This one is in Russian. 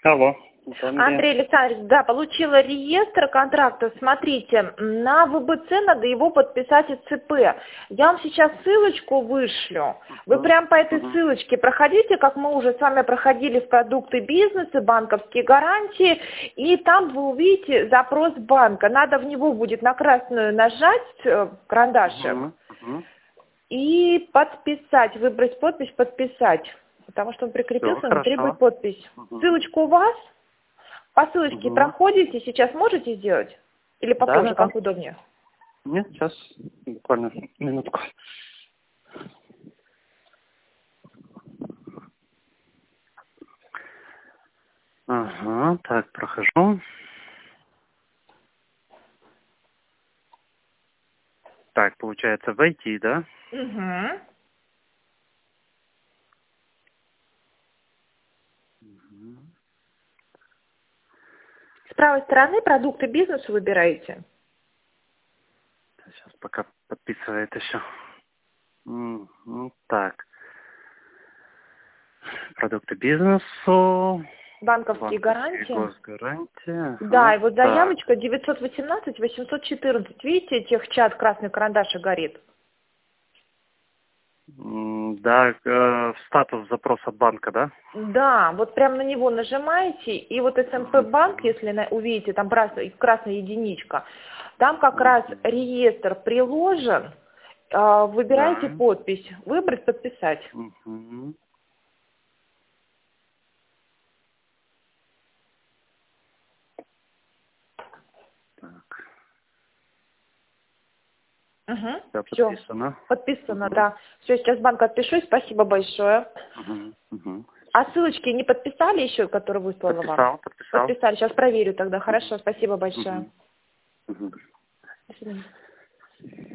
Алло. Это Андрей Александрович, да, получила реестр контрактов. Смотрите, на ВБЦ надо его подписать из ЦП. Я вам сейчас ссылочку вышлю. Вы прям по этой ссылочке проходите, как мы уже с вами проходили в продукты бизнеса, банковские гарантии, и там вы увидите запрос банка. Надо в него будет на красную нажать карандашем и подписать, выбрать подпись, подписать. Потому что он прикрепился, внутри будет подпись. Ссылочку у вас? По ссылочке проходите, сейчас можете сделать? Или попозже, да. как удобнее? Нет, сейчас, буквально минутку. Ага, так, прохожу. Так, получается, войти, да? Угу. С правой стороны продукты бизнеса выбираете. Сейчас пока подписывает еще. Так. Продукты бизнесу. Банковские гарантии. Госгарантия. Да, и вот заявочка 918-814. Видите, техчат красный карандашик горит? Да, статус запроса банка, да? Да, вот прям на него нажимаете, и вот СМП банк, если увидите, там красная единичка, там как раз реестр приложен, выбираете подпись, выбрать, подписать. Все Все, подписано. подписано, да. Все, сейчас банк отпишусь, спасибо большое. А ссылочки не подписали еще, которые выслала вам? Подписал. Подписали, сейчас проверю тогда. Хорошо, спасибо большое. До свидания.